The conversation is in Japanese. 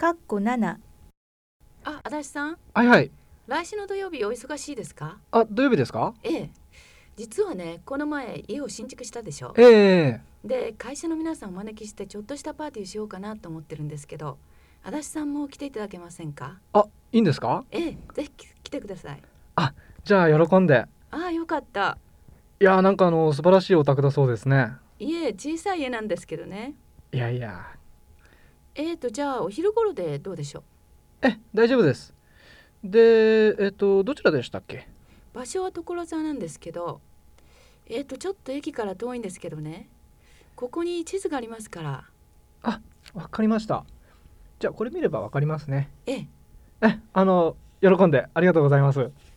7。 足立さん、 はいはい。 来週の土曜日お忙しいですか？ 土曜日ですか？ ええ。実はね、この前家を新築したでしょ。 ええ。 で、会社の皆さんお招きしてちょっとしたパーティーしようかなと思ってるんですけど、足立さんも来ていただけませんか？ いいんですか？ ええ、ぜひ来てください。 じゃあ喜んで。 よかった。 いやー、なんか素晴らしいお宅だそうですね。 いえ、小さい家なんですけどね。 いやいや。 じゃあお昼頃でどうでしょ大丈夫です。で、どちらでしたっけ？ う？場所は所沢なんですけど、ちょっと駅から遠いんですけどね。ここに地図がありますから。 わかりました。じゃあこれ見ればわかりますね。 ええ。 喜んでありがとうございます。